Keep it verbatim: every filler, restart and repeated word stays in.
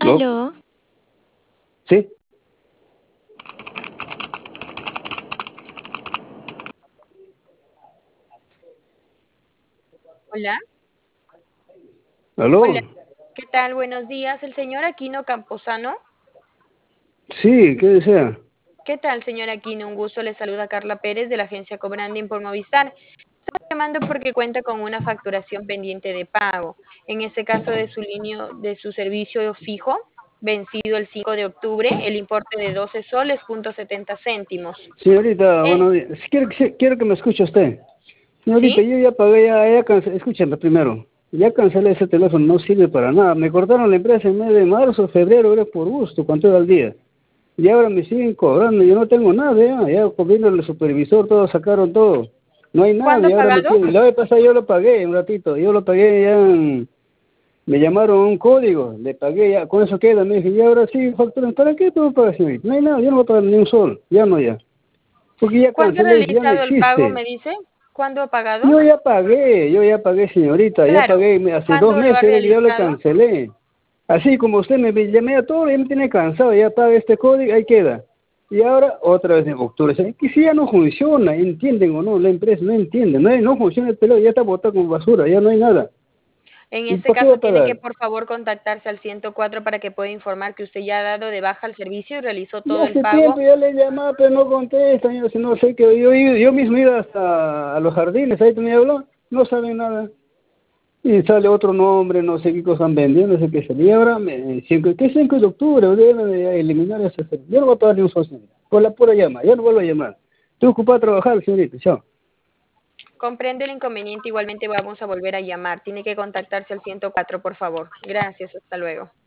¿No? Aló, ¿Sí? Hola, hola, ¿Aló? ¿qué tal? Buenos días, el señor Aquino Camposano. Sí, ¿qué desea? ¿Qué tal, señor Aquino? Un gusto, le saluda Carla Pérez de la agencia Cobranding por Movistar. Estamos llamando porque cuenta con una facturación pendiente de pago. En este caso de su línea, de su servicio fijo, vencido el cinco de octubre, el importe de doce soles punto setenta céntimos. Señorita, Eh, buenos días. Si quiero, que- quiero que me escuche usted. Señorita, ¿Sí? yo ya pagué, ya, ya cancelé, escúchame primero. Ya cancelé ese teléfono, no sirve para nada. Me cortaron la empresa en mes de marzo, febrero, era por gusto, cuánto era el día. Y ahora me siguen cobrando, yo no tengo nada, ya, ya vino el supervisor, todos sacaron todo. No hay nada, ¿Cuándo y ha ahora me pagado? quieren. La vez pasada yo lo pagué un ratito, yo lo pagué ya, en- me llamaron un código, le pagué ya, con eso queda, me dije, y ahora sí, facturan, ¿para qué tengo que pagar, señorita? No hay nada, yo no voy a pagar ni un sol, ya no ya. Porque ya ¿Cuándo ha cancelé, ya no realizado el pago, existe. me dice? ¿Cuándo ha pagado? Yo ya pagué, yo ya pagué, señorita, ya Claro. pagué, me- hace dos ¿Cuándo lo ha meses ya lo realizado? cancelé. Así como usted me llamé a todo, ya me tiene cansado, ya paga este código, ahí queda. Y ahora otra vez en octubre, ¿sí? Que si ya no funciona, entienden o no, la empresa no entiende, no, no funciona el teléfono, ya está botado como basura, ya no hay nada. En ¿Y este para qué va caso a tiene que pagar? por favor contactarse al ciento cuatro para que pueda informar que usted ya ha dado de baja el servicio y realizó Ya todo el hace pago. tiempo ya le llamaba, pero no contestan, yo si no sé que yo, yo, yo mismo iba hasta a los jardines, ahí me habló, no saben nada. Y sale otro nombre, no sé qué cosa han vendido, no sé qué sería. Y ahora, me, cinco, ¿qué cinco de octubre? Deben de eliminar ese servicio. Yo no voy a pagar ni un socio. Por la pura llama, ya no vuelvo a llamar. Estoy ocupado a trabajar, señorita. Chao. Comprende el inconveniente, igualmente vamos a volver a llamar. Tiene que contactarse al ciento cuatro, por favor. Gracias, hasta luego.